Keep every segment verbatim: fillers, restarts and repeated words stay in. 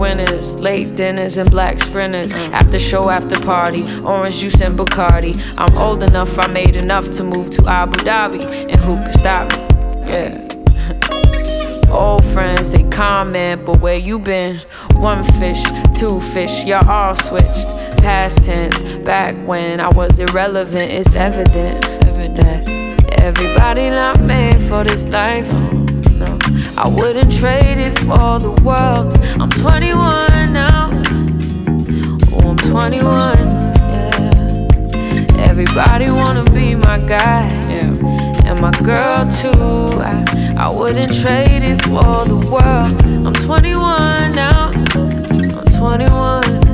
winners, late dinners and black sprinters, after show, after party, orange juice and Bacardi. I'm old enough, I made enough to move to Abu Dhabi, and who could stop me? Yeah. Old friends, they comment, but where you been? One fish, two fish, y'all all switched. Past tense, back when I was irrelevant, it's evident, evident. Everybody not made for this life, no. I wouldn't trade it for the world. I'm twenty-one now, oh, I'm twenty-one, yeah. Everybody wanna be my guy, yeah. And my girl too. I, I wouldn't trade it for the world. I'm twenty-one now, I'm twenty-one.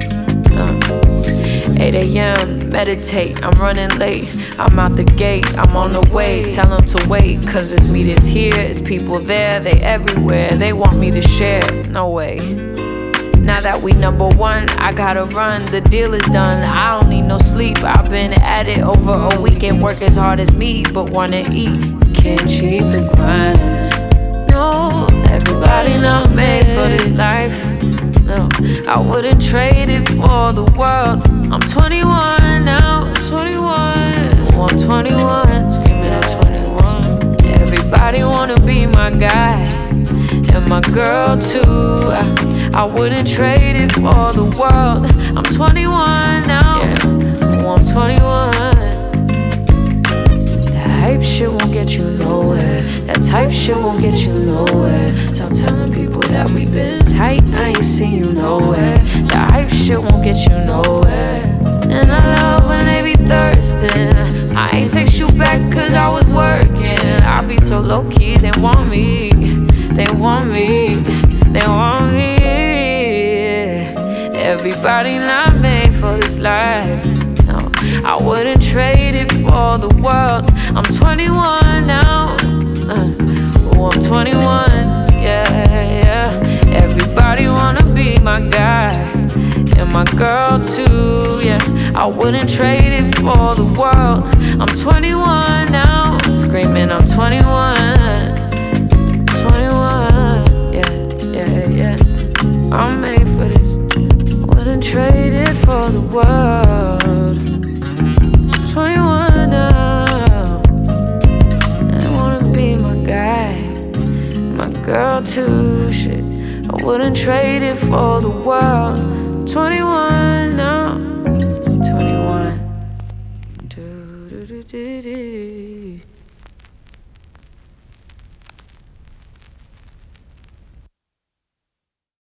Uh, eight A M, meditate, I'm running late. I'm out the gate, I'm on the way. Tell them to wait, cause it's me that's here. It's people there, they everywhere. They want me to share, no way. Now that we number one, I gotta run, the deal is done. I don't need no sleep, I've been at it over a weekend. Work as hard as me, but wanna eat. Can't cheat the grind. No, everybody not made for this life. No, I wouldn't trade it for the world. I'm twenty-one now, I'm twenty-one. Oh, I'm twenty-one, screaming at twenty-one. Everybody wanna be my guy, and my girl too. I, I wouldn't trade it for the world. I'm twenty-one now, yeah. Oh, I'm twenty-one. That hype shit won't get you nowhere. That type shit won't get you nowhere. Stop telling people that we been tight, I ain't seen you nowhere. That hype shit won't get you nowhere. And I love when they be thirsting. I ain't text you back cause I was working. I be so low-key, they want me. They want me, they want me. Everybody not made for this life. No, I wouldn't trade it for the world. I'm twenty-one now. Uh, oh, I'm twenty-one. Yeah, yeah. Everybody wanna be my guy, and my girl too. Yeah, I wouldn't trade it for the world. I'm twenty-one now. Screaming, I'm twenty-one. twenty-one. Yeah, yeah, yeah. I'm made for this. Wouldn't trade it for the world. twenty-one now. And I wanna be my guy, my girl too. Shit, I wouldn't trade it for the world. twenty-one now, twenty-one. Do, do, do, do, do.